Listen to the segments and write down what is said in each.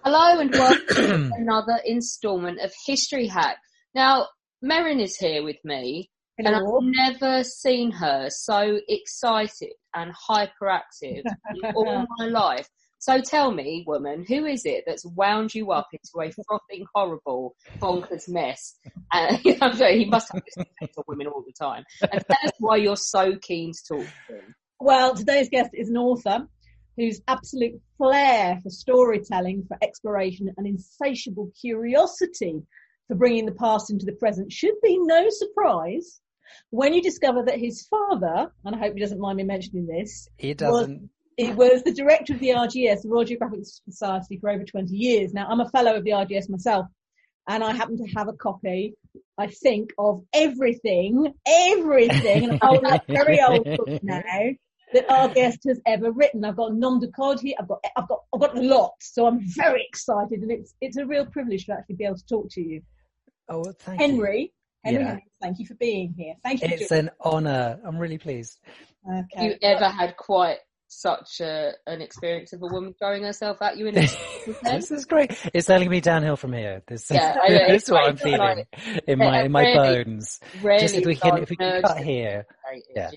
Hello and welcome to another instalment of History Hack. Now, Merrin is here with me. Hello. And I've never seen her so excited and hyperactive in all my life. So tell me, woman, who is it that's wound you up into a frothing, horrible, bonkers mess? I'm sorry, he must have this effect on women all the time. And tell us why you're so keen to talk to him. Well, today's guest is an author whose absolute flair for storytelling, for exploration and insatiable curiosity for bringing the past into the present should be no surprise when you discover that his father, and I hope he doesn't mind me mentioning this, he doesn't. He was the director of the RGS, the Royal Geographic Society, for over 20 years. Now, I'm a fellow of the RGS myself, and I happen to have a copy, I think, of everything, and a whole very old book now that our guest has ever written. I've got nom de code here. I've got a lot, so I'm very excited, and it's a real privilege to actually be able to talk to you. Oh, well, thank Henry, you. Henry, thank you for being here. Thank you. It's an honour. I'm really pleased. Okay. Have you ever had quite such an experience of a woman throwing herself at you in a This is great. It's only me downhill from here. This is what I'm feeling in my bones. Just if we can cut here. Yeah.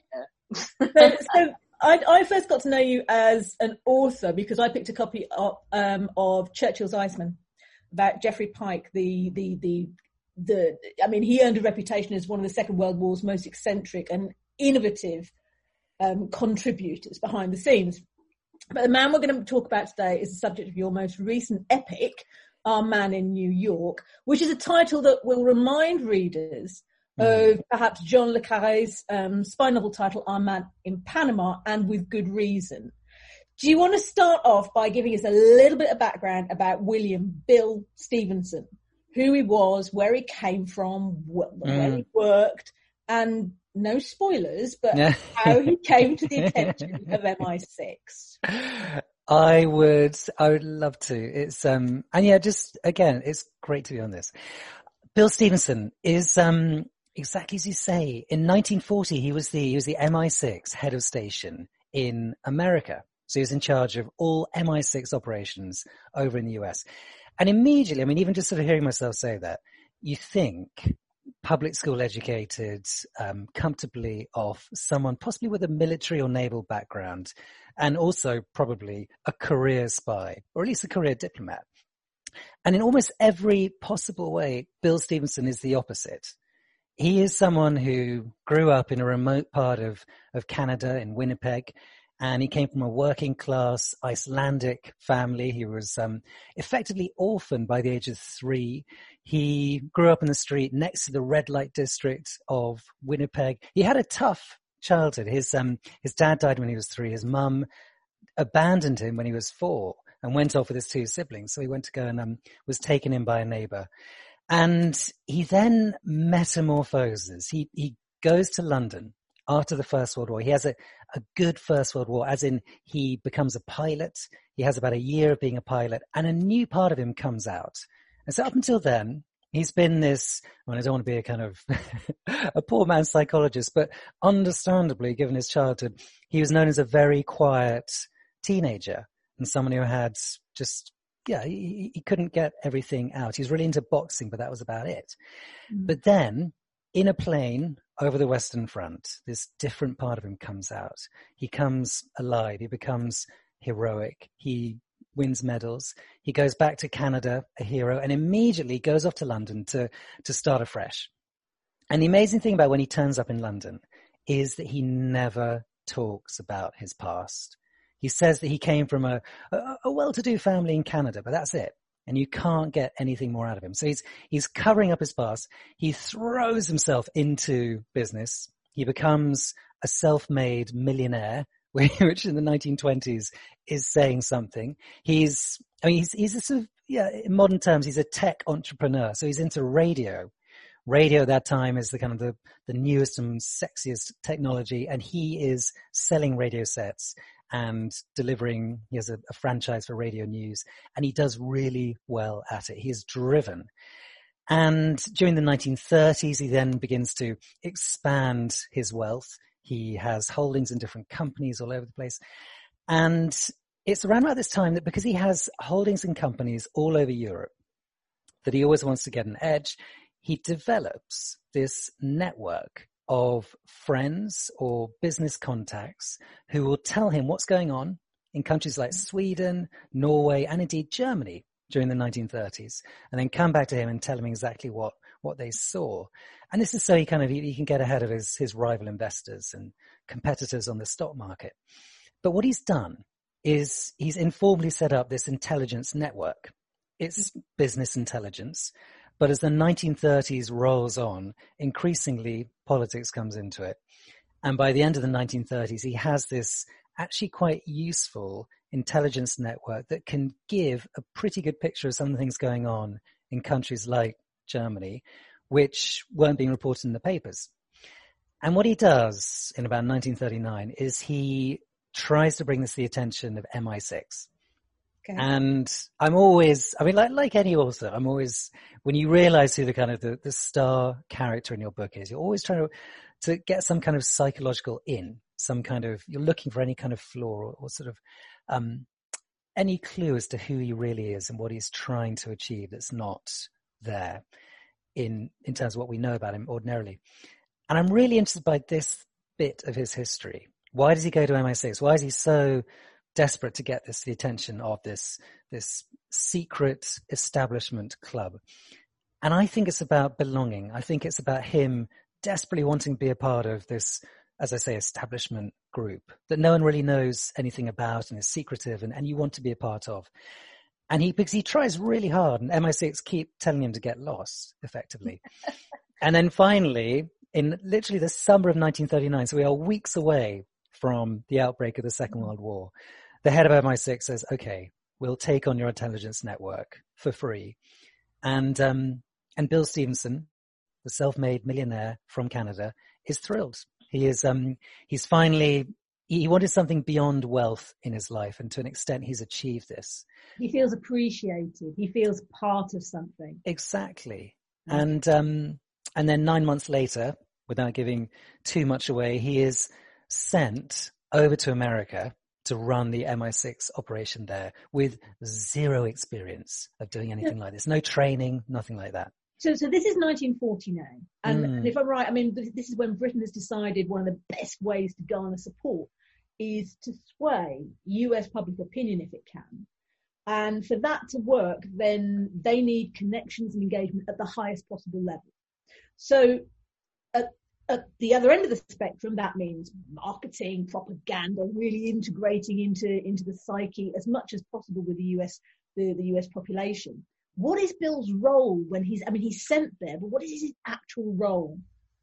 So I first got to know you as an author because I picked a copy of Churchill's Iceman about Geoffrey Pike. He earned a reputation as one of the Second World War's most eccentric and innovative contributors behind the scenes. But the man we're going to talk about today is the subject of your most recent epic, Our Man in New York, which is a title that will remind readers of perhaps John le Carré's spy novel title, Our Man in Panama, and with good reason. Do you want to start off by giving us a little bit of background about William Bill Stevenson, who he was, where he came from, where he worked, and no spoilers, but how he came to the attention of MI6? I would love to. It's just again, it's great to be on this. Bill Stevenson is exactly as you say. In 1940, he was the MI6 head of station in America. So he was in charge of all MI6 operations over in the US. And immediately, even just sort of hearing myself say that, you think public school educated, comfortably off, someone possibly with a military or naval background, and also probably a career spy, or at least a career diplomat. And in almost every possible way, Bill Stevenson is the opposite. He is someone who grew up in a remote part of Canada, in Winnipeg, and he came from a working class Icelandic family. He was effectively orphaned by the age of 3. He grew up in the street next to the red light district of Winnipeg. He had a tough childhood. His dad died when he was 3. His mum abandoned him when he was 4 and went off with his 2 siblings. So he went to go and was taken in by a neighbor. And he then metamorphoses. He goes to London after the First World War. He has a good First World War, as in he becomes a pilot. He has about a year of being a pilot, and a new part of him comes out. And so up until then, he's been this, I don't want to be a kind of a poor man's psychologist, but understandably, given his childhood, he was known as a very quiet teenager and someone who had just, he couldn't get everything out. He was really into boxing, but that was about it. But then, in a plane over the Western Front, this different part of him comes out. He comes alive. He becomes heroic. He wins medals. He goes back to Canada, a hero, and immediately goes off to London to start afresh. And the amazing thing about when he turns up in London is that he never talks about his past. He says that he came from a well-to-do family in Canada, but that's it. And you can't get anything more out of him. So he's covering up his past. He throws himself into business. He becomes a self-made millionaire, which in the 1920s is saying something. He's a sort of, in modern terms, he's a tech entrepreneur. So he's into radio. Radio at that time is the kind of the newest and sexiest technology. And he is selling radio sets and delivering. He has a franchise for radio news, and he does really well at it. He is driven. And during the 1930s, he then begins to expand his wealth. He has holdings in different companies all over the place. And it's around about this time that, because he has holdings in companies all over Europe, that he always wants to get an edge, he develops this network of friends or business contacts who will tell him what's going on in countries like Sweden, Norway, and indeed Germany during the 1930s, and then come back to him and tell him exactly what they saw. And this is so he can get ahead of his rival investors and competitors on the stock market. But what he's done is he's informally set up this intelligence network. It's business intelligence. But as the 1930s rolls on, increasingly politics comes into it. And by the end of the 1930s, he has this actually quite useful intelligence network that can give a pretty good picture of some of the things going on in countries like Germany, which weren't being reported in the papers. And what he does in about 1939 is he tries to bring this to the attention of MI6. Okay. And I'm always, like any author, I'm always, when you realize who the star character in your book is, you're always trying to get some kind of psychological you're looking for any kind of flaw or sort of any clue as to who he really is and what he's trying to achieve that's not there in terms of what we know about him ordinarily. And I'm really interested by this bit of his history. Why does he go to MI6? Why is he so desperate to get the attention of this secret establishment club? And I think it's about belonging. I think it's about him desperately wanting to be a part of this, as I say, establishment group that no one really knows anything about and is secretive and you want to be a part of. And because he tries really hard and MI6 keep telling him to get lost, effectively. And then finally, in literally the summer of 1939, so we are weeks away from the outbreak of the Second World War, the head of MI6 says, okay, we'll take on your intelligence network for free. And Bill Stevenson, the self-made millionaire from Canada, is thrilled. He's finally, he wanted something beyond wealth in his life, and to an extent he's achieved this. He feels appreciated. He feels part of something. Exactly. Mm-hmm. And then 9 months later, without giving too much away, he is sent over to America to run the MI6 operation there with zero experience of doing anything like this. No training, nothing like that. So this is 1949. And if I'm right, this is when Britain has decided one of the best ways to garner support is to sway US public opinion if it can. And for that to work, then they need connections and engagement at the highest possible level. So at the other end of the spectrum, that means marketing, propaganda, really integrating into the psyche as much as possible with the US population. What is Bill's role when he's sent there, but what is his actual role?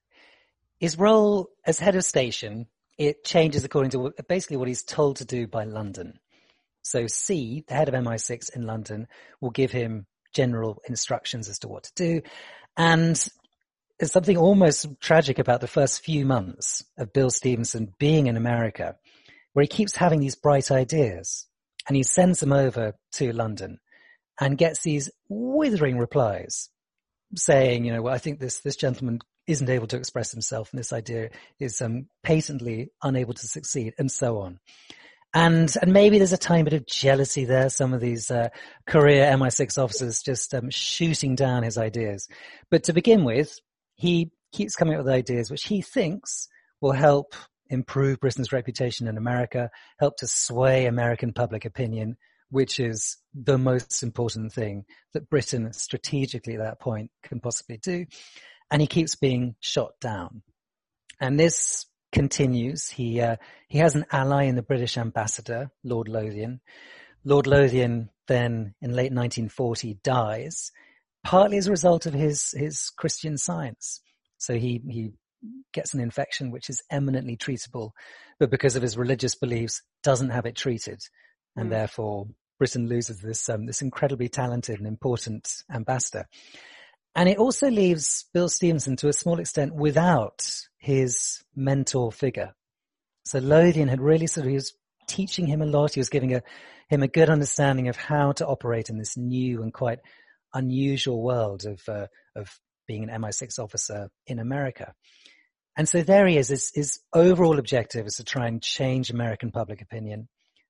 His role as head of station, it changes according to basically what he's told to do by London. So C, the head of MI6 in London, will give him general instructions as to what to do. And there's something almost tragic about the first few months of Bill Stevenson being in America, where he keeps having these bright ideas and he sends them over to London and gets these withering replies saying, well, I think this gentleman isn't able to express himself and this idea is patently unable to succeed, and so on. And maybe there's a tiny bit of jealousy there, some of these career MI6 officers just shooting down his ideas. But to begin with, he keeps coming up with ideas which he thinks will help improve Britain's reputation in America, help to sway American public opinion, which is the most important thing that Britain strategically at that point can possibly do. And he keeps being shot down. And this continues. He has an ally in the British ambassador, Lord Lothian. Lord Lothian then in late 1940 dies, partly as a result of his Christian Science. So he gets an infection which is eminently treatable, but because of his religious beliefs doesn't have it treated. And therefore Britain loses this incredibly talented and important ambassador. And it also leaves Bill Stevenson to a small extent without his mentor figure. So Lothian had really he was teaching him a lot. He was giving him a good understanding of how to operate in this new and quite unusual world of being an MI6 officer in America. And so there he is. His overall objective is to try and change American public opinion.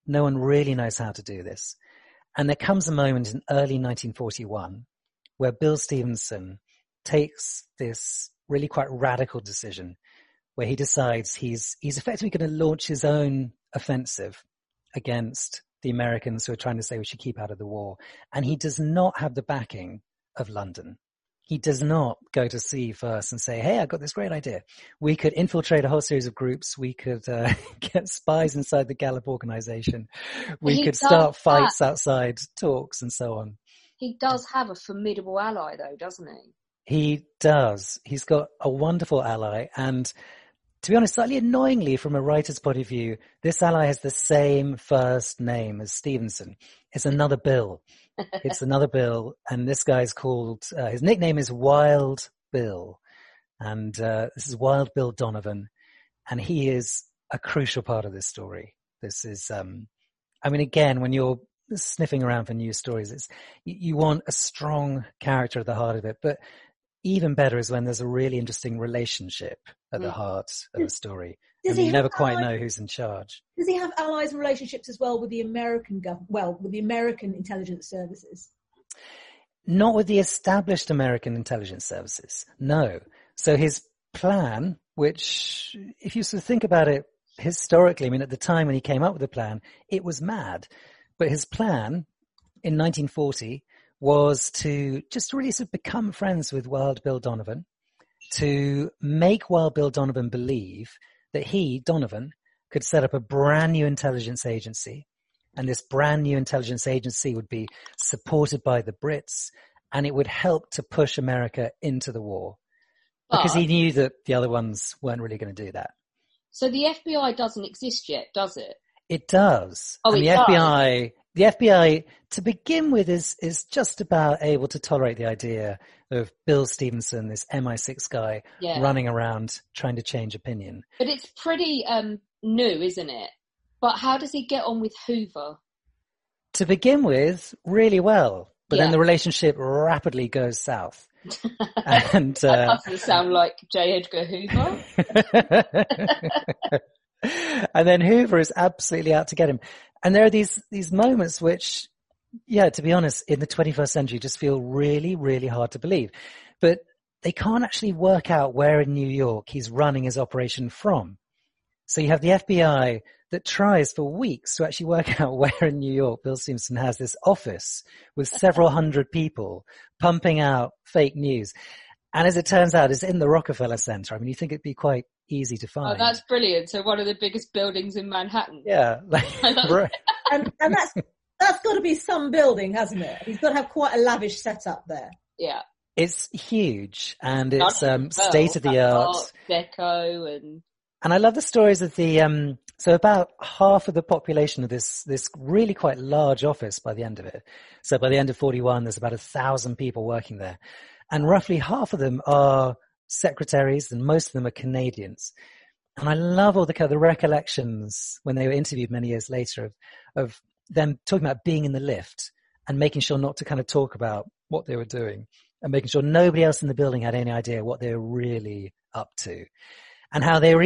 No one really knows how to do this. And there comes a moment in early 1941 where Bill Stevenson takes this really quite radical decision where he decides he's effectively going to launch his own offensive against the Americans who are trying to say we should keep out of the war. And he does not have the backing of London. He does not go to sea first and say, hey, I've got this great idea. We could infiltrate a whole series of groups. We could get spies inside the Gallup organization. We could start fights outside talks and so on. He does have a formidable ally, though, doesn't he? He does. He's got a wonderful ally. And to be honest, slightly annoyingly from a writer's point of view, this ally has the same first name as Stevenson. It's another Bill. It's another Bill, and this guy's called, his nickname is Wild Bill, and this is Wild Bill Donovan, and he is a crucial part of this story. This is, again, when you're sniffing around for news stories, you want a strong character at the heart of it, but even better is when there's a really interesting relationship at the heart of the story. And you never quite know who's in charge. Does he have allies and relationships as well with the American with the American intelligence services? Not with the established American intelligence services, no. So his plan, which, if you sort of think about it historically, at the time when he came up with the plan, it was mad. But his plan in 1940 was to just really sort of become friends with Wild Bill Donovan, to make Wild Bill Donovan believe that he, Donovan, could set up a brand new intelligence agency, and this brand new intelligence agency would be supported by the Brits, and it would help to push America into the war. Because he knew that the other ones weren't really going to do that. So the FBI doesn't exist yet, does it? It does. Oh, and it does. The FBI, to begin with, is just about able to tolerate the idea of Bill Stevenson, this MI6 guy, running around trying to change opinion. But it's pretty new, isn't it? But how does he get on with Hoover? To begin with, really well. But then the relationship rapidly goes south. And that doesn't sound like J. Edgar Hoover. And then Hoover is absolutely out to get him. And there are these moments which, to be honest, in the 21st century just feel really, really hard to believe. But they can't actually work out where in New York he's running his operation from. So you have the FBI that tries for weeks to actually work out where in New York Bill Stevenson has this office with several hundred people pumping out fake news. And as it turns out, it's in the Rockefeller Center. You think it'd be quite easy to find. Oh, that's brilliant. So one of the biggest buildings in Manhattan. Yeah. and that's got to be some building, hasn't it? He's got to have quite a lavish setup there. Yeah. It's huge, and it's state of the art. Art Deco and I love the stories of the so about half of the population of this really quite large office by the end of it. So by the end of 41, there's about 1,000 people working there, and roughly half of them are secretaries, and most of them are Canadians. And I love all the recollections when they were interviewed many years later of them talking about being in the lift and making sure not to kind of talk about what they were doing, and making sure nobody else in the building had any idea what they were really up to. And how they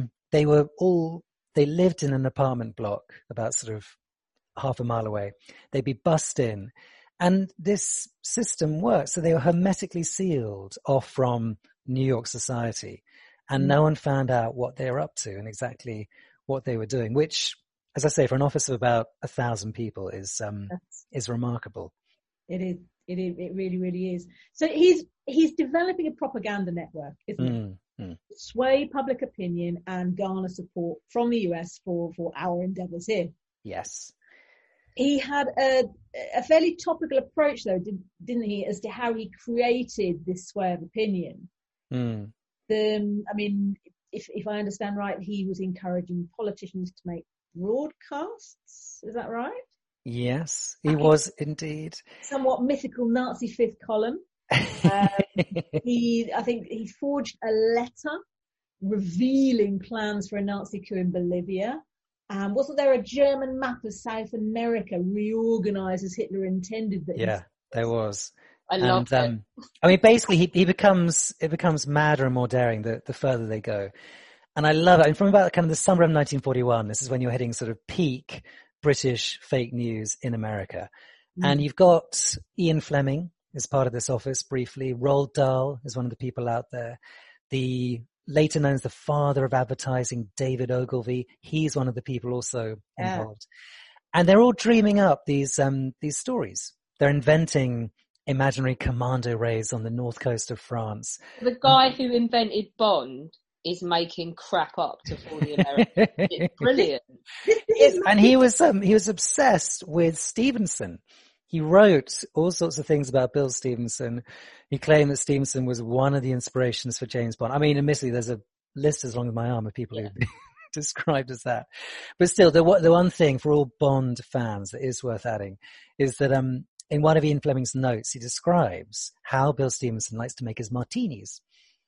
lived in an apartment block about sort of half a mile away. They'd be bussed in, and this system worked. So they were hermetically sealed off from New York society, and no one found out what they were up to and exactly what they were doing, which, as I say, for an office of about 1,000 people is remarkable. It is. It really, really is. So he's developing a propaganda network, isn't he? Sway public opinion and garner support from the US for our endeavours here. Yes. He had a fairly topical approach, though, didn't he, as to how he created this sway of opinion. If I understand right, he was encouraging politicians to make broadcasts. Is that right? Yes, he was indeed. Somewhat mythical Nazi fifth column. He forged a letter revealing plans for a Nazi coup in Bolivia. Wasn't there a German map of South America reorganized as Hitler intended? There was. I love it. Basically, it becomes madder and more daring the further they go. And I love it. And from about kind of the summer of 1941, this is when you're hitting sort of peak British fake news in America. And you've got Ian Fleming as part of this office briefly. Roald Dahl is one of the people out there. The later known as the father of advertising, David Ogilvy, he's one of the people also involved. And they're all dreaming up these stories. They're inventing imaginary commando raids on the north coast of France. The guy who invented Bond is making crap up to fool the Americans. It's brilliant. And he was obsessed with Stevenson. He wrote all sorts of things about Bill Stevenson. He claimed that Stevenson was one of the inspirations for James Bond. I mean, admittedly, there's a list as long as my arm of people who've been described as that. But still, the one thing for all Bond fans that is worth adding is that in one of Ian Fleming's notes, he describes how Bill Stevenson likes to make his martinis.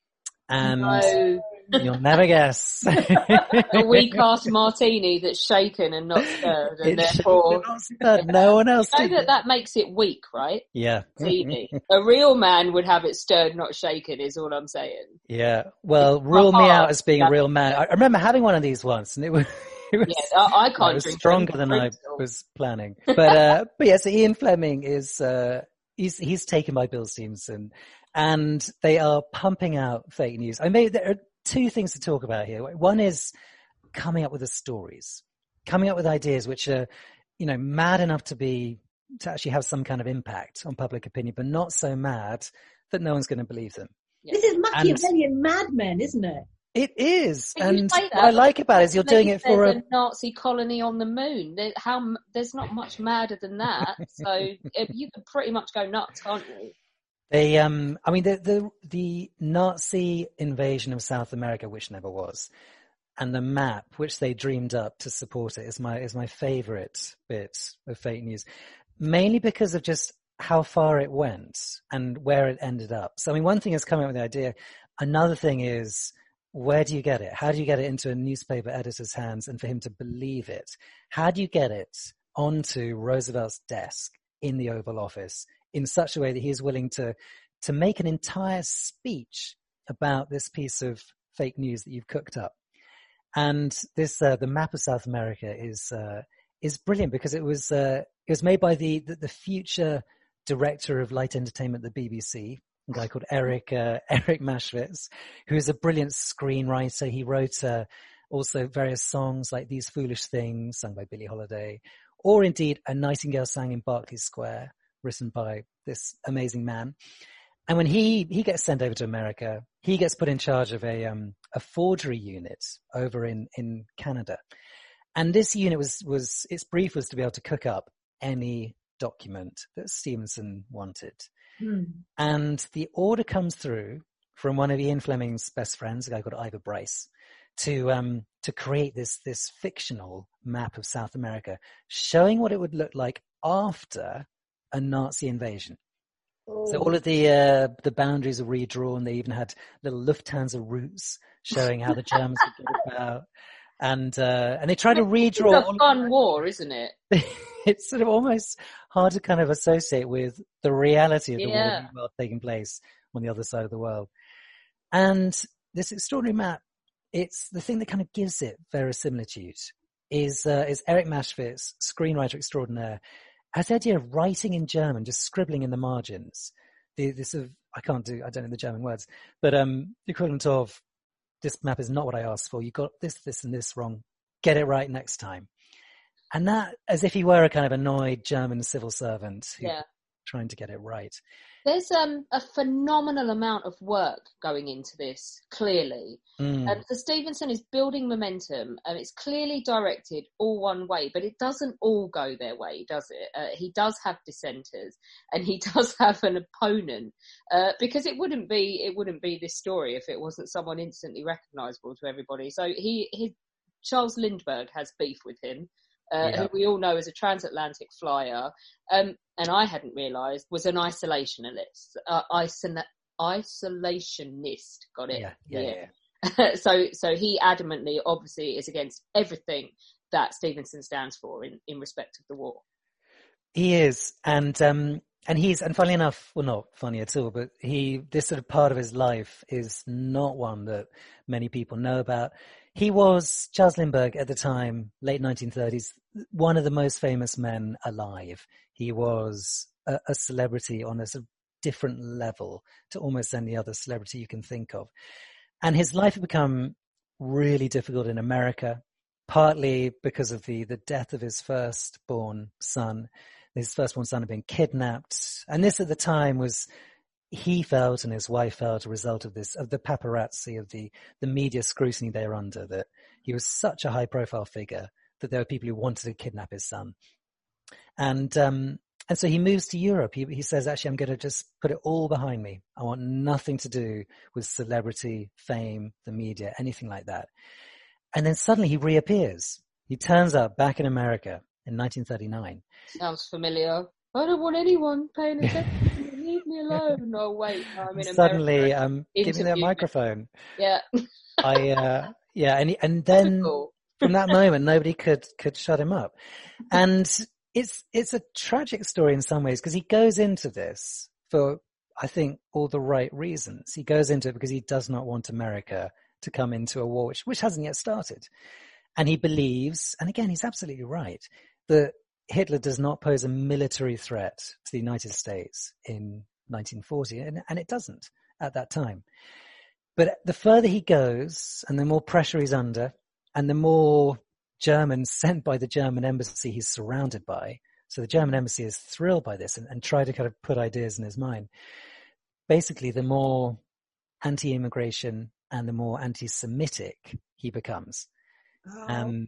And you'll never guess. A weak-ass martini that's shaken and not stirred, and therefore no one else. You know that makes it weak, right? Yeah. Martini. A real man would have it stirred, not shaken. Is all I'm saying. Yeah. Well, rule me out as being a real man. I remember having one of these once, and it was. I can't it was drink stronger than I was planning. But yeah, so Ian Fleming is he's taken by Bill Stevenson. And they are pumping out fake news. I mean, there are two things to talk about here. One is coming up with the stories, coming up with ideas which are, mad enough to actually have some kind of impact on public opinion, but not so mad that no one's going to believe them. This is Machiavellian Mad Men, isn't it? It is. And what I like about it is you're doing it for a Nazi colony on the moon. There's not much madder than that. So you can pretty much go nuts, can't you? They, the Nazi invasion of South America, which never was, and the map which they dreamed up to support it is my favourite bit of fake news, mainly because of just how far it went and where it ended up. So, one thing is coming up with the idea. Another thing is, where do you get it? How do you get it into a newspaper editor's hands and for him to believe it? How do you get it onto Roosevelt's desk in the Oval Office in such a way that he is willing to make an entire speech about this piece of fake news that you've cooked up? And this, the map of South America is brilliant because it was made by the future director of light entertainment at the BBC, a guy called Eric Maschwitz, who is a brilliant screenwriter. He wrote also various songs like These Foolish Things, sung by Billie Holiday, or indeed A Nightingale Sang in Berkeley Square, written by this amazing man. And when he gets sent over to America, he gets put in charge of a forgery unit over in Canada. And this unit was its brief was to be able to cook up any document that Stevenson wanted. And the order comes through from one of Ian Fleming's best friends, a guy called Ivor Bryce, to create this fictional map of South America, showing what it would look like after a Nazi invasion. So all of the boundaries are redrawn. They even had little Lufthansa routes showing how the Germans would get about. And they try to redraw. It's a fun war, isn't it? It's sort of almost hard to kind of associate with the reality of the war taking place on the other side of the world. And this extraordinary map, it's the thing that kind of gives it verisimilitude is Eric Maschwitz, screenwriter extraordinaire, has the idea of writing in German, just scribbling in the margins. This of I don't know the German words, but the equivalent of, this map is not what I asked for. You got this, and this wrong. Get it right next time. And that, as if he were a kind of annoyed German civil servant trying to get it right. There's a phenomenal amount of work going into this, clearly. So Stevenson is building momentum, and it's clearly directed all one way, but it doesn't all go their way, does it? He does have dissenters, and he does have an opponent, because it wouldn't be this story if it wasn't someone instantly recognisable to everybody. So Charles Lindbergh has beef with him. Who we all know as a transatlantic flyer, and I hadn't realised was an isolationist. Isolationist, got it? Yeah. So he adamantly, obviously, is against everything that Stevenson stands for in respect of the war. He is, and funnily enough, well, not funny at all, but this sort of part of his life is not one that many people know about. He was, Charles Lindbergh at the time, late 1930s, one of the most famous men alive. He was a celebrity on a sort of different level to almost any other celebrity you can think of. And his life had become really difficult in America, partly because of the death of his firstborn son. His firstborn son had been kidnapped. And this at the time was, he felt and his wife felt, a result of this, of the paparazzi, of the media scrutiny they were under, that he was such a high profile figure that there were people who wanted to kidnap his son. And so he moves to Europe. He says, actually, I'm going to just put it all behind me. I want nothing to do with celebrity, fame, the media, anything like that. And then suddenly he reappears. He turns up back in America in 1939. Sounds familiar. I don't want anyone paying attention. Leave me alone. No, wait. No, I'm in Suddenly, America. give me that microphone. Yeah. And then from that moment, nobody could shut him up. And it's a tragic story in some ways, because he goes into this for, I think, all the right reasons. He goes into it because he does not want America to come into a war which hasn't yet started. And he believes, and again, he's absolutely right, that Hitler does not pose a military threat to the United States in 1940, and it doesn't at that time. But the further he goes, and the more pressure he's under, and the more Germans sent by the German embassy he's surrounded by, so the German embassy is thrilled by this and try to kind of put ideas in his mind. Basically, the more anti-immigration and the more anti-Semitic he becomes. Oh. And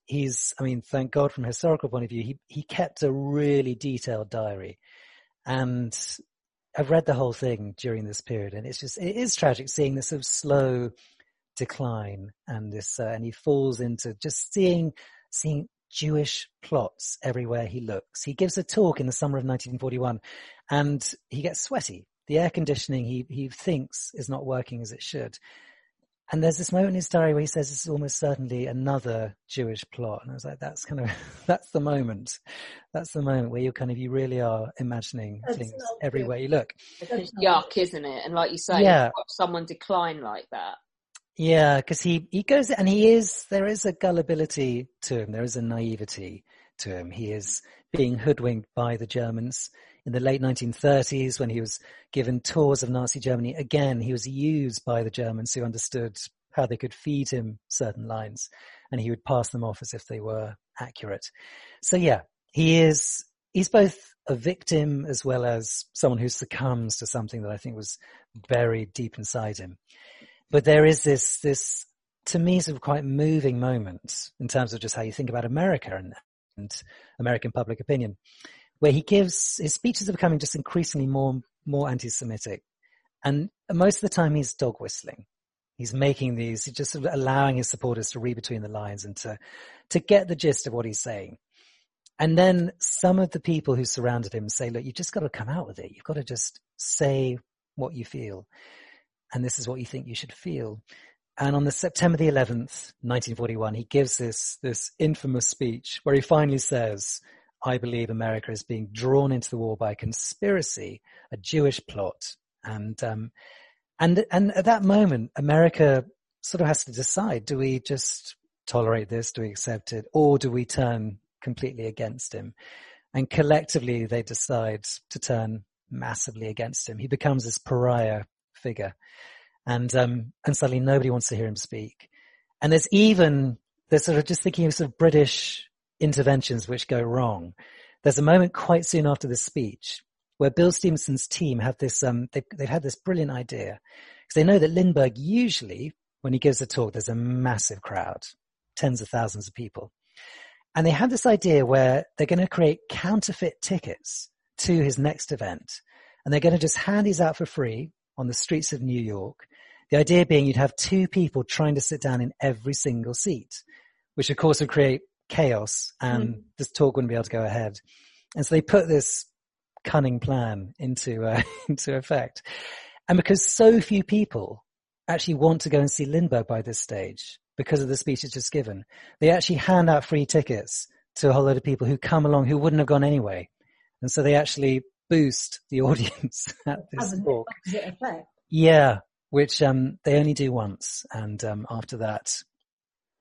thank God from a historical point of view, he kept a really detailed diary. And I've read the whole thing during this period, and it is tragic seeing this sort of slow decline, and this, and he falls into just seeing Jewish plots everywhere he looks. He gives a talk in the summer of 1941, and he gets sweaty. The air conditioning he thinks is not working as it should. And there's this moment in his diary where he says, this is almost certainly another Jewish plot. And I was like, that's the moment. That's the moment where you really are imagining things everywhere you look. It's yuck, isn't it? And like you say, yeah. Watch someone decline like that. Yeah, because he goes, and there is a gullibility to him. There is a naivety to him. He is being hoodwinked by the Germans. In the late 1930s, when he was given tours of Nazi Germany, again, he was used by the Germans who understood how they could feed him certain lines, and he would pass them off as if they were accurate. So yeah, he's both a victim as well as someone who succumbs to something that I think was buried deep inside him. But there is this, to me, sort of quite moving moment in terms of just how you think about America and American public opinion, where his speeches are becoming just increasingly more anti-Semitic. And most of the time he's dog whistling. He's just sort of allowing his supporters to read between the lines and to get the gist of what he's saying. And then some of the people who surrounded him say, look, you've just got to come out with it. You've got to just say what you feel. And this is what you think you should feel. And on the September the 11th, 1941, he gives this infamous speech where he finally says, I believe America is being drawn into the war by a conspiracy, a Jewish plot. And at that moment, America sort of has to decide, do we just tolerate this? Do we accept it? Or do we turn completely against him? And collectively, they decide to turn massively against him. He becomes this pariah figure. And suddenly nobody wants to hear him speak. And there's sort of just thinking of sort of British interventions which go wrong. There's a moment quite soon after this speech where Bill Stevenson's team have this, they've had this brilliant idea, because they know that Lindbergh usually, when he gives a talk, there's a massive crowd, tens of thousands of people. And they have this idea where they're going to create counterfeit tickets to his next event. And they're going to just hand these out for free on the streets of New York. The idea being you'd have two people trying to sit down in every single seat, which of course would create chaos, and this talk wouldn't be able to go ahead. And so they put this cunning plan into effect. And because so few people actually want to go and see Lindbergh by this stage, because of the speech he's just given, they actually hand out free tickets to a whole load of people who come along who wouldn't have gone anyway. And so they actually boost the audience at this talk. Yeah, which they only do once. And after that,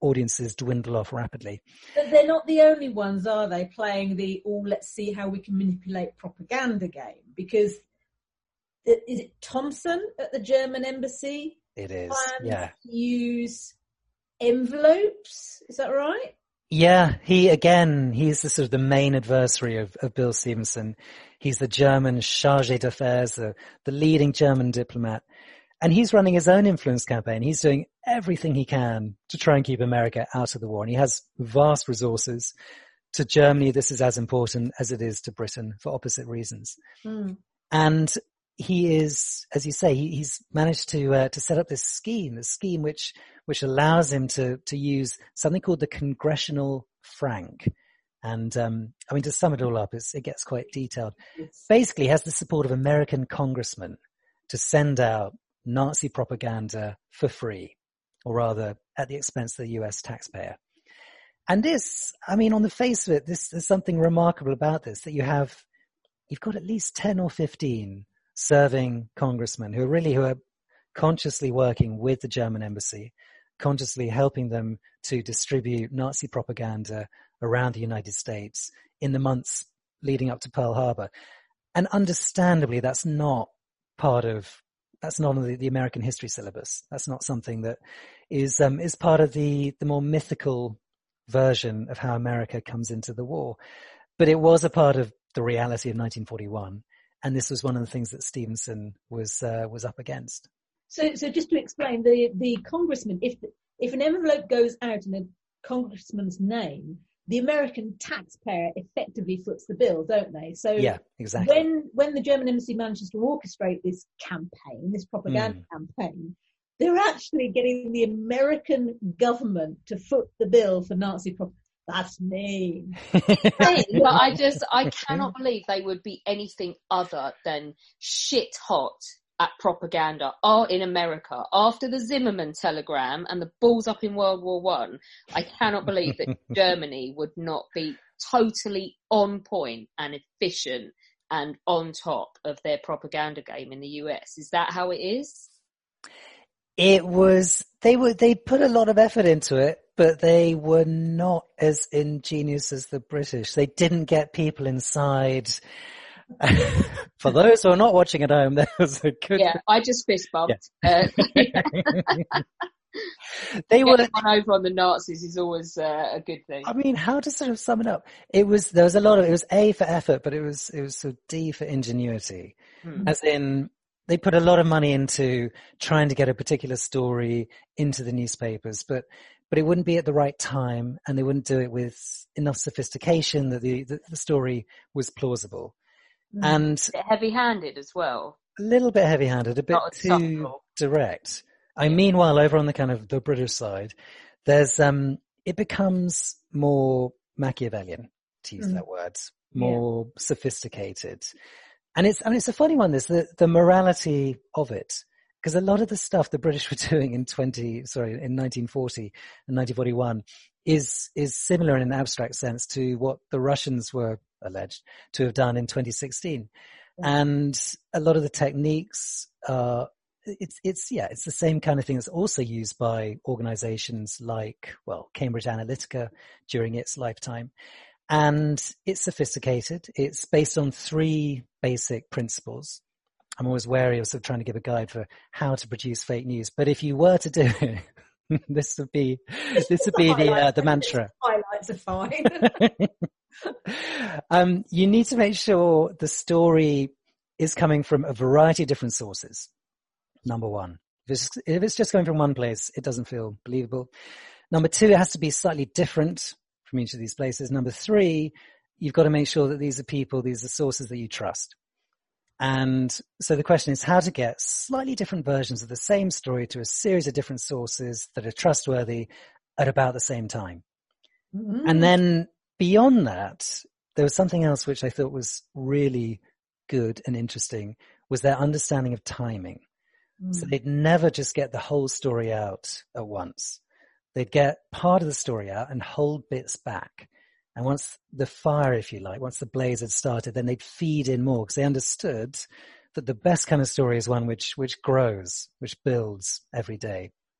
audiences dwindle off rapidly. But they're not the only ones, are they, playing the let's see how we can manipulate propaganda game? Because is it Thompson at the German embassy? It is, plans to use envelopes, is that right? Yeah, he's the sort of the main adversary of Bill Stevenson. He's the German chargé d'affaires, the leading German diplomat. And he's running his own influence campaign. He's doing everything he can to try and keep America out of the war. And he has vast resources. To Germany, this is as important as it is to Britain for opposite reasons. Mm. And he is, as you say, he's managed to set up this scheme which allows him to use something called the Congressional Franc. And, to sum it all up, it gets quite detailed. Basically, he has the support of American congressmen to send out Nazi propaganda for free, or rather at the expense of the US taxpayer. And this, on the face of it, there's something remarkable about this, that you've got at least 10 or 15 serving congressmen who are consciously working with the German embassy, consciously helping them to distribute Nazi propaganda around the United States in the months leading up to Pearl Harbor. And understandably, that's not on the American history syllabus. That's not something that is part of the more mythical version of how America comes into the war. But it was a part of the reality of 1941. And this was one of the things that Stevenson was up against. So just to explain, the congressman, if an envelope goes out in a congressman's name, the American taxpayer effectively foots the bill, don't they? So yeah, exactly. When the German embassy manages to orchestrate this campaign, this propaganda campaign, they're actually getting the American government to foot the bill for Nazi propaganda. That's mean. But I cannot believe they would be anything other than shit hot at propaganda in America after the Zimmerman telegram and the balls up in World War One. I cannot believe that Germany would not be totally on point and efficient and on top of their propaganda game in the US. Is that how it is? It was. They put a lot of effort into it, but they were not as ingenious as the British. They didn't get people inside. For those who are not watching at home, there was a good. Yeah, I just fist bumped. Yeah. They were one over on the Nazis is always a good thing. How to sort of sum it up? There was a lot of. It was A for effort, but it was sort of D for ingenuity, as in. They put a lot of money into trying to get a particular story into the newspapers, but it wouldn't be at the right time, and they wouldn't do it with enough sophistication that the story was plausible. And a bit heavy-handed as well. A little bit heavy-handed, a bit too subtle. Direct. Meanwhile, over on the kind of the British side, there's it becomes more Machiavellian, to use that word, more sophisticated. And it's a funny one, the morality of it, because a lot of the stuff the British were doing in 1940 and 1941 is similar in an abstract sense to what the Russians were alleged to have done in 2016. And a lot of the techniques it's the same kind of thing that's also used by organizations like, Cambridge Analytica during its lifetime. And it's sophisticated. It's based on 3 basic principles. I'm always wary of sort of trying to give a guide for how to produce fake news. But if you were to do it, this would be the mantra. Highlights are fine. You need to make sure the story is coming from a variety of different sources. Number one, if it's just coming from one place, it doesn't feel believable. Number 2, it has to be slightly different from each of these places. Number 3, you've got to make sure that these are sources that you trust. And so the question is how to get slightly different versions of the same story to a series of different sources that are trustworthy at about the same time. Mm-hmm. And then beyond that, there was something else which I thought was really good and interesting, was their understanding of timing. So they'd never just get the whole story out at once. They'd get part of the story out and hold bits back. And once the fire, if you like, once the blaze had started, then they'd feed in more because they understood that the best kind of story is one which grows, which builds every day.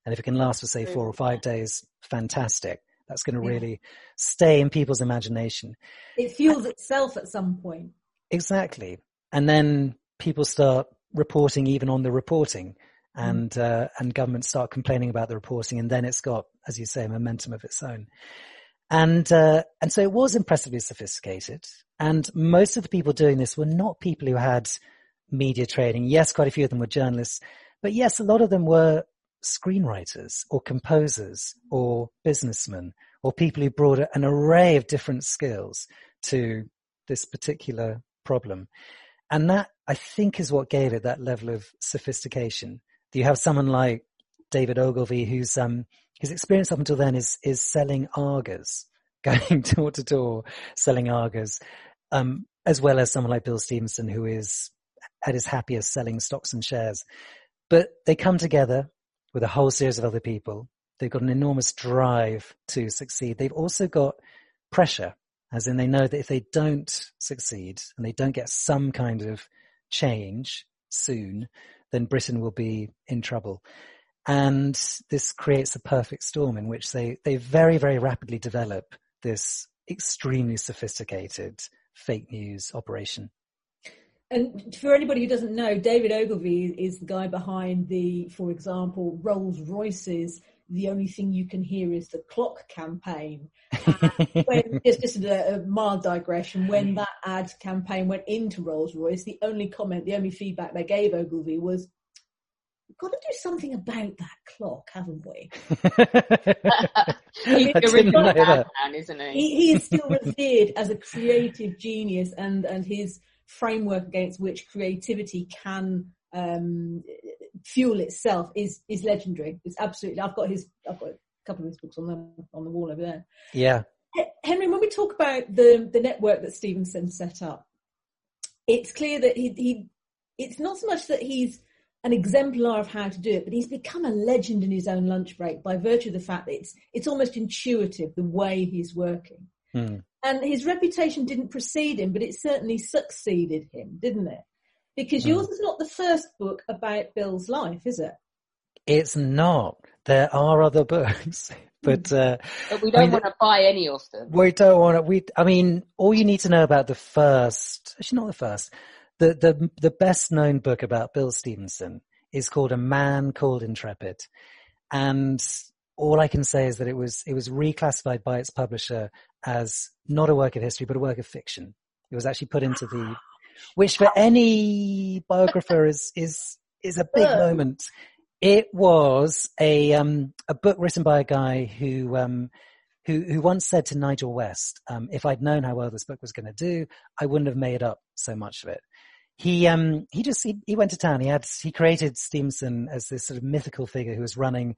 And if it can last for, say, 4 or 5 days, fantastic. That's going to really stay in people's imagination. It fuels itself at some point. Exactly. And then people start reporting even on the reporting, and governments start complaining about the reporting, and then it's got, as you say, momentum of its own. And so it was impressively sophisticated. And most of the people doing this were not people who had media training. Yes, quite a few of them were journalists, but yes, a lot of them were screenwriters or composers or businessmen or people who brought an array of different skills to this particular problem. And that, I think, is what gave it that level of sophistication. You have someone like David Ogilvy, who's his experience up until then is selling Argos, going door to door selling Argos, as well as someone like Bill Stevenson, who is at his happiest selling stocks and shares. But they come together with a whole series of other people. They've got an enormous drive to succeed. They've also got pressure, as in they know that if they don't succeed and they don't get some kind of change soon, then Britain will be in trouble. And this creates a perfect storm in which they very, very rapidly develop this extremely sophisticated fake news operation. And for anybody who doesn't know, David Ogilvy is the guy behind for example, Rolls-Royce's "The Only Thing You Can Hear Is the Clock" campaign. When, just a mild digression, when that ad campaign went into Rolls-Royce, the only feedback they gave Ogilvy was, "We've got to do something about that clock, haven't we?" He's a really good man, isn't he? He is still revered as a creative genius, and his framework against which creativity can fuel itself is legendary. It's absolutely. I've got a couple of his books on the wall over there. Yeah, Henry, when we talk about the network that Stevenson set up, it's clear that he it's not so much that he's an exemplar of how to do it, but he's become a legend in his own lunch break by virtue of the fact that it's almost intuitive the way he's working. And his reputation didn't precede him, but it certainly succeeded him, didn't it? Because yours is not the first book about Bill's life, is it? It's not. There are other books, but we don't want to buy any of them. We don't want to. I mean, all you need to know about the first, actually not the first, the best known book about Bill Stevenson is called A Man Called Intrepid, and all I can say is that it was reclassified by its publisher as not a work of history, but a work of fiction. It was actually put into which for any biographer is a big moment. It was a book written by a guy who once said to Nigel West, if I'd known how well this book was going to do, I wouldn't have made up so much of it. He went to town. He created Stevenson as this sort of mythical figure who was running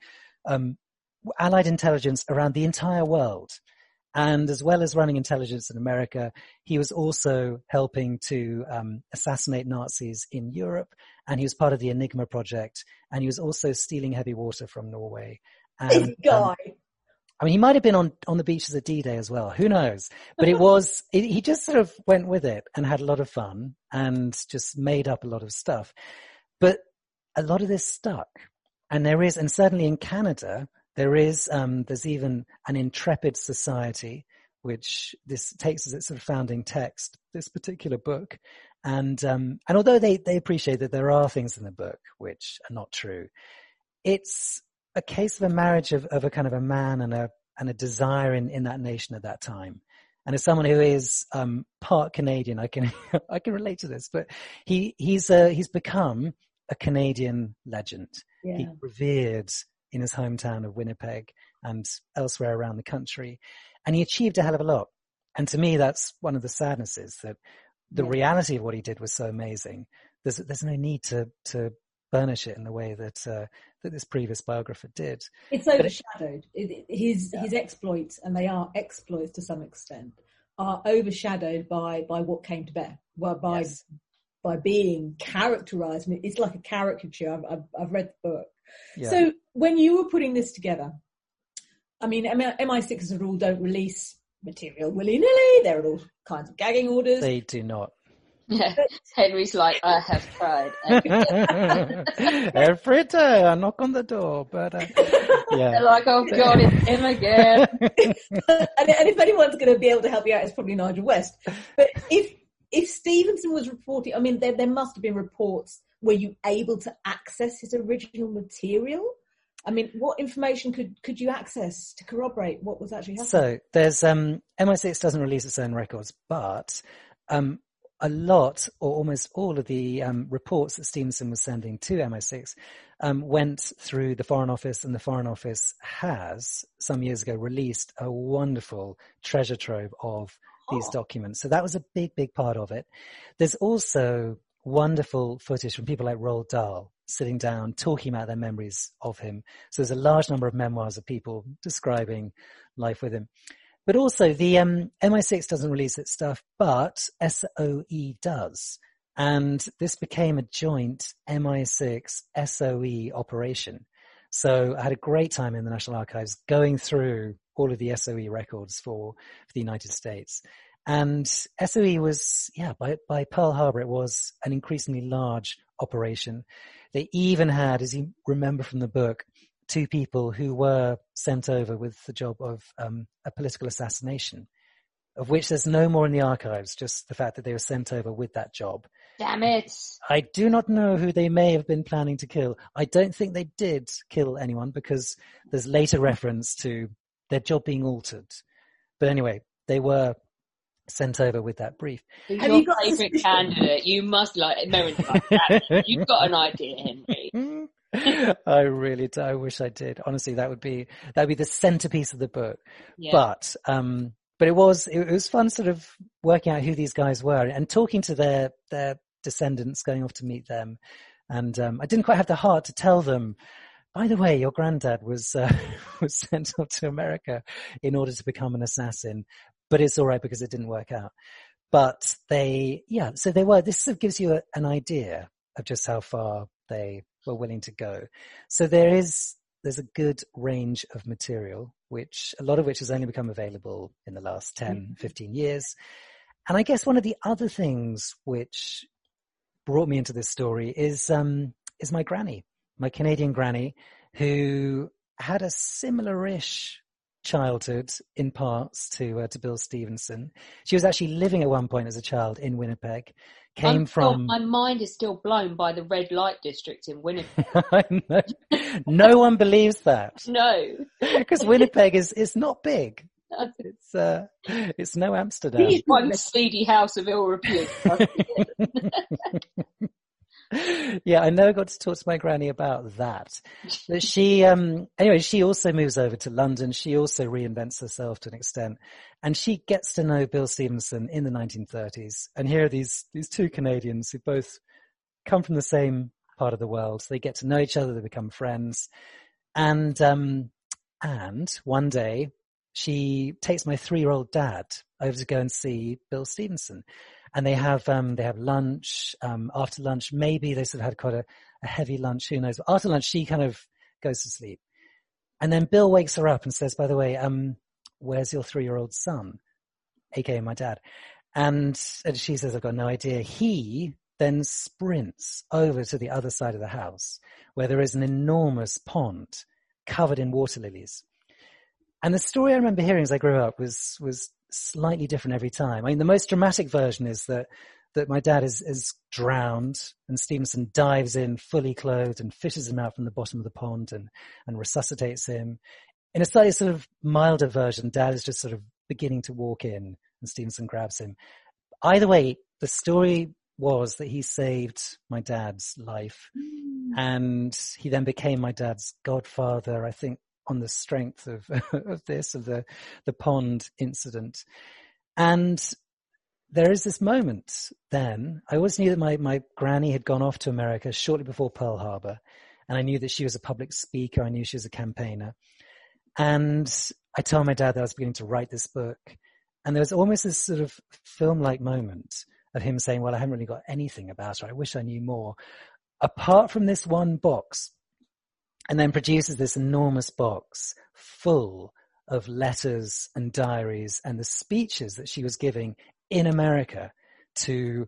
Allied intelligence around the entire world. And as well as running intelligence in America, he was also helping to assassinate Nazis in Europe. And he was part of the Enigma project. And he was also stealing heavy water from Norway. And, this guy. I mean, he might have been on the beaches at D-Day as well. Who knows? But he just sort of went with it and had a lot of fun and just made up a lot of stuff. But a lot of this stuck. And and certainly in Canada, there's even an Intrepid Society, which this takes as its sort of founding text, this particular book. And although they appreciate that there are things in the book which are not true, it's a case of a marriage of a kind of a man and a desire in that nation at that time. And as someone who is part Canadian, I can relate to this. But he's become a Canadian legend. Yeah. He's revered in his hometown of Winnipeg and elsewhere around the country, and he achieved a hell of a lot. And to me, that's one of the sadnesses, that the reality of what he did was so amazing. There's no need to burnish it in the way that this previous biographer did. It's overshadowed. His exploits, and they are exploits to some extent, are overshadowed by what came to bear. Well, by being characterized. It's like a caricature. I've read the book. Yeah. So when you were putting this together, I mean, MI6 as a rule don't release material willy-nilly. There are all kinds of gagging orders. They do not. Yeah. Henry's like, I have tried. Every day I knock on the door, but yeah. They're like, oh God, it's him again. And if anyone's going to be able to help you out, it's probably Nigel West. But if Stevenson was reporting, I mean, there must have been reports. Were you able to access his original material? I mean, what information could you access to corroborate what was actually happening? So there's MI6 doesn't release its own records, but a lot or almost all of the reports that Stevenson was sending to MI6 went through the Foreign Office, and the Foreign Office has some years ago released a wonderful treasure trove of these documents. So that was a big part of it. There's also wonderful footage from people like Roald Dahl sitting down talking about their memories of him. So there's a large number of memoirs of people describing life with him. But also the MI6 doesn't release its stuff, but SOE does. And this became a joint MI6 SOE operation. So I had a great time in the National Archives going through all of the SOE records for the United States. And SOE was, by Pearl Harbor, it was an increasingly large operation. They even had, as you remember from the book, 2 people who were sent over with the job of a political assassination, of which there's no more in the archives, just the fact that they were sent over with that job. Damn it. I do not know who they may have been planning to kill. I don't think they did kill anyone because there's later reference to their job being altered. But anyway, they were sent over with that brief. Who's your favourite candidate? You must like American candidate. You've got an idea, Henry. I really do. I wish I did. Honestly, that'd be the centerpiece of the book. Yeah. But it was fun sort of working out who these guys were and talking to their descendants, going off to meet them. And I didn't quite have the heart to tell them, by the way, your granddad was sent off to America in order to become an assassin. But it's all right because it didn't work out. But so they were. This sort of gives you an idea of just how far they were willing to go. So there's a good range of material, which a lot of which has only become available in the last 10, 15 years. And I guess one of the other things which brought me into this story is my granny, my Canadian granny, who had a similar-ish childhood in parts to Bill Stevenson. She was actually living at one point as a child in Winnipeg. My mind is still blown by the red light district in Winnipeg. I know. No one believes that. No, because Winnipeg is not big. It's no Amsterdam. One seedy house of ill repute. Yeah, I never got to talk to my granny about that. But she, anyway, she also moves over to London. She also reinvents herself to an extent. And she gets to know Bill Stevenson in the 1930s. And here are these 2 Canadians who both come from the same part of the world. So they get to know each other, they become friends. And one day she takes my 3-year-old dad over to go and see Bill Stevenson. And they have lunch, after lunch, maybe they sort of had quite a heavy lunch, who knows. But after lunch, she kind of goes to sleep. And then Bill wakes her up and says, by the way, where's your 3-year-old son? AKA my dad. And she says, I've got no idea. He then sprints over to the other side of the house where there is an enormous pond covered in water lilies. And the story I remember hearing as I grew up was slightly different every time. I mean, the most dramatic version is that my dad is drowned and Stevenson dives in fully clothed and fishes him out from the bottom of the pond and resuscitates him. In a slightly sort of milder version, dad is just sort of beginning to walk in and Stevenson grabs him. Either way, the story was that he saved my dad's life and he then became my dad's godfather, I think, on the strength of the pond incident. And there is this moment then, I always knew that my granny had gone off to America shortly before Pearl Harbor. And I knew that she was a public speaker. I knew she was a campaigner. And I told my dad that I was beginning to write this book. And there was almost this sort of film-like moment of him saying, well, I haven't really got anything about her. I wish I knew more. Apart from this one box. And then produces this enormous box full of letters and diaries and the speeches that she was giving in America to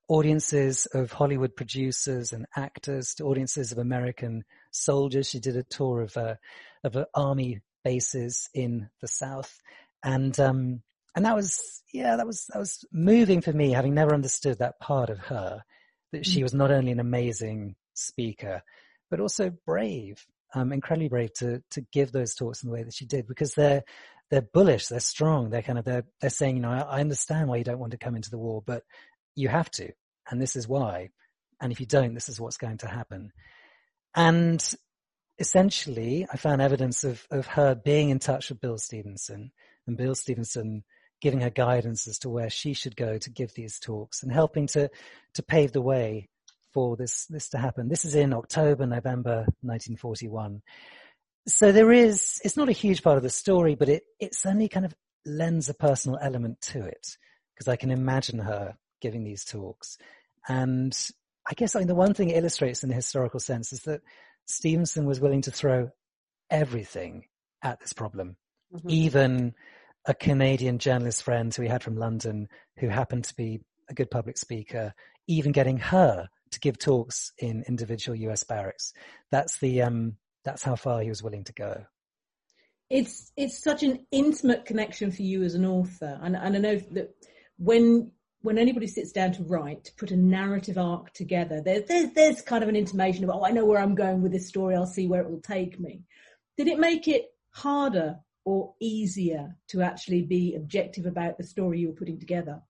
audiences of Hollywood producers and actors to audiences of American soldiers. She did a tour of army bases in the South. And that was moving for me, having never understood that part of her, that she was not only an amazing speaker, but also brave, incredibly brave to give those talks in the way that she did, because they're bullish, they're strong, they're saying, I understand why you don't want to come into the war, but you have to, and this is why. And if you don't, this is what's going to happen. And essentially, I found evidence of her being in touch with Bill Stevenson, and Bill Stevenson giving her guidance as to where she should go to give these talks, and helping to pave the way for this to happen. This is in October, November 1941. So it's not a huge part of the story, but it certainly kind of lends a personal element to it, because I can imagine her giving these talks. And I guess the one thing it illustrates in a historical sense is that Stevenson was willing to throw everything at this problem, even a Canadian journalist friend who he had from London who happened to be a good public speaker, even getting her to give talks in individual US barracks. That's how far he was willing to go. It's such an intimate connection for you as an author. And I know that when anybody sits down to write, to put a narrative arc together, there's kind of an intimation of, I know where I'm going with this story, I'll see where it will take me. Did it make it harder or easier to actually be objective about the story you were putting together?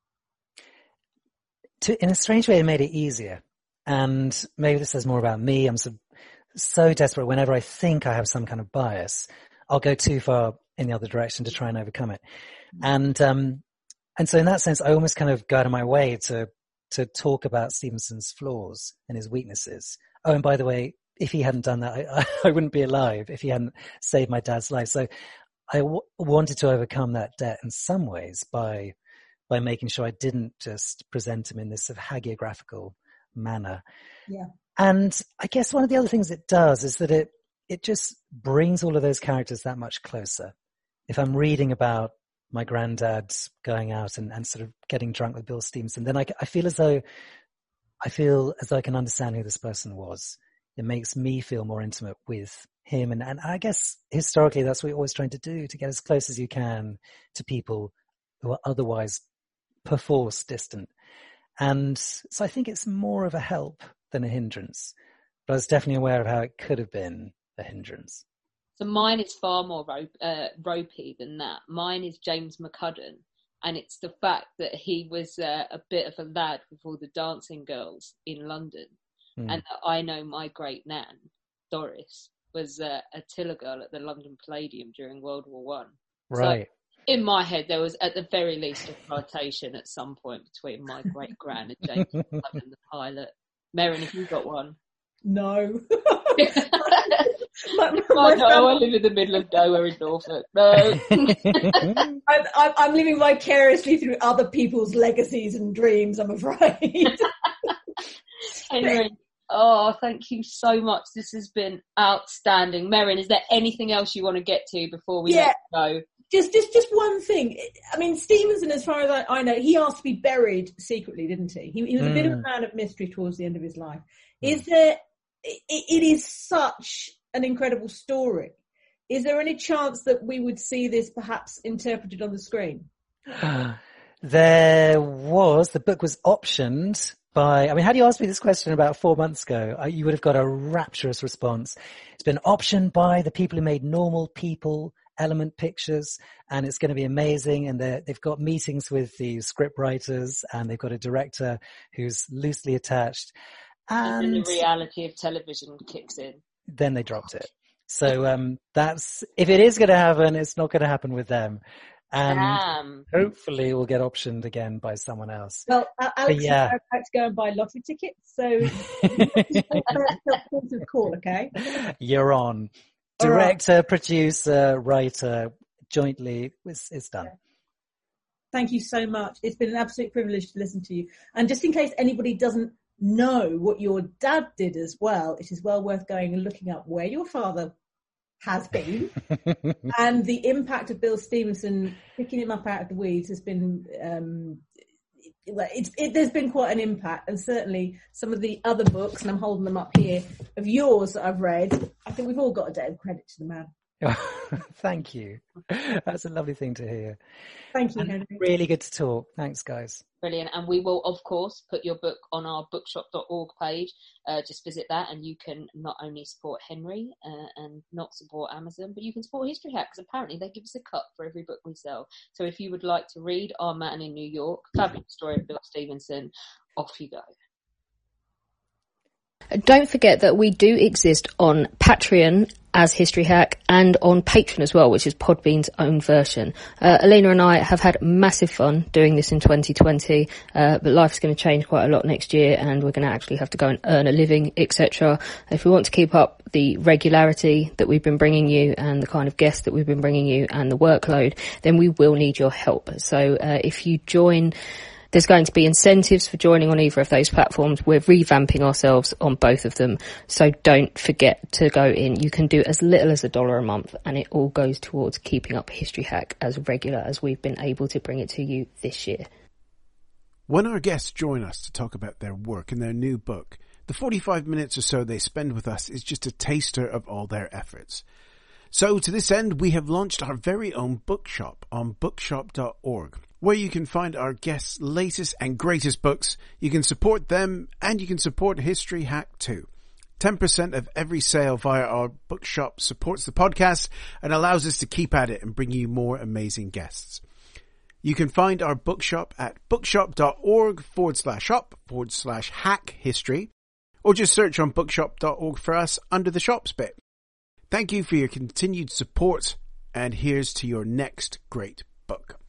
In a strange way, it made it easier. And maybe this says more about me. I'm so desperate whenever I think I have some kind of bias, I'll go too far in the other direction to try and overcome it. And so in that sense, I almost kind of go out of my way to talk about Stevenson's flaws and his weaknesses. Oh, and by the way, if he hadn't done that, I wouldn't be alive, if he hadn't saved my dad's life. So I wanted to overcome that debt in some ways by making sure I didn't just present him in this sort of hagiographical manner. Yeah. And I guess one of the other things it does is that it just brings all of those characters that much closer. If I'm reading about my granddad going out and sort of getting drunk with Bill Stevenson, then I feel as though I can understand who this person was. It makes me feel more intimate with him. And I guess historically that's what you're always trying to do, to get as close as you can to people who are otherwise perforce distant. And so I think it's more of a help than a hindrance. But I was definitely aware of how it could have been a hindrance. So mine is far more ropey than that. Mine is James McCudden, and it's the fact that he was a bit of a lad with all the dancing girls in London, and that I know my great nan, Doris, was a tiller girl at the London Palladium during World War One. Right. So in my head, there was at the very least a flirtation at some point between my great gran and James McCudden, the pilot. Merrin, have you got one? No. I live in the middle of nowhere in Norfolk. No. I'm living vicariously through other people's legacies and dreams, I'm afraid. Henry, thank you so much. This has been outstanding. Merrin, is there anything else you want to get to before we let go? Just one thing. I mean, Stevenson, as far as I know, he asked to be buried secretly, didn't he? He was a bit of a man of mystery towards the end of his life. It is such an incredible story. Is there any chance that we would see this perhaps interpreted on the screen? There was. The book was optioned by, had you asked me this question about 4 months ago, you would have got a rapturous response. It's been optioned by the people who made Normal People, Element Pictures, and it's going to be amazing. And they've got meetings with the script writers, and they've got a director who's loosely attached. And the reality of television kicks in. Then they dropped it. So that's, if it is going to happen, it's not going to happen with them. And hopefully it will get optioned again by someone else. Well, Alex is about to go and buy lottery tickets, so call, okay? You're on. Director, producer, writer, jointly, it's done. Thank you so much. It's been an absolute privilege to listen to you. And just in case anybody doesn't know what your dad did as well, it is well worth going and looking up where your father has been and the impact of Bill Stevenson picking him up out of the weeds has been there's been quite an impact, and certainly some of the other books, and I'm holding them up here, of yours that I've read, I think we've all got a debt of credit to the man. Thank you. That's a lovely thing to hear. Thank you, Henry. Really good to talk. Thanks, guys. Brilliant. And we will, of course, put your book on our bookshop.org page. Just visit that and you can not only support Henry and not support Amazon, but you can support History Hack, because apparently they give us a cut for every book we sell. So if you would like to read Our Man in New York, fabulous story of Bill Stevenson, off you go. Don't forget that we do exist on Patreon as History Hack and on Patreon as well, which is Podbean's own version. Alina and I have had massive fun doing this in 2020, but life's going to change quite a lot next year and we're going to actually have to go and earn a living, etc. If we want to keep up the regularity that we've been bringing you and the kind of guests that we've been bringing you and the workload, then we will need your help. So if you join, there's going to be incentives for joining on either of those platforms. We're revamping ourselves on both of them. So don't forget to go in. You can do as little as $1 a month and it all goes towards keeping up History Hack as regular as we've been able to bring it to you this year. When our guests join us to talk about their work and their new book, the 45 minutes or so they spend with us is just a taster of all their efforts. So to this end, we have launched our very own bookshop on bookshop.org, where you can find our guests' latest and greatest books. You can support them and you can support History Hack too. 10% of every sale via our bookshop supports the podcast and allows us to keep at it and bring you more amazing guests. You can find our bookshop at bookshop.org/shop/hack history, or just search on bookshop.org for us under the shops bit. Thank you for your continued support, and here's to your next great book.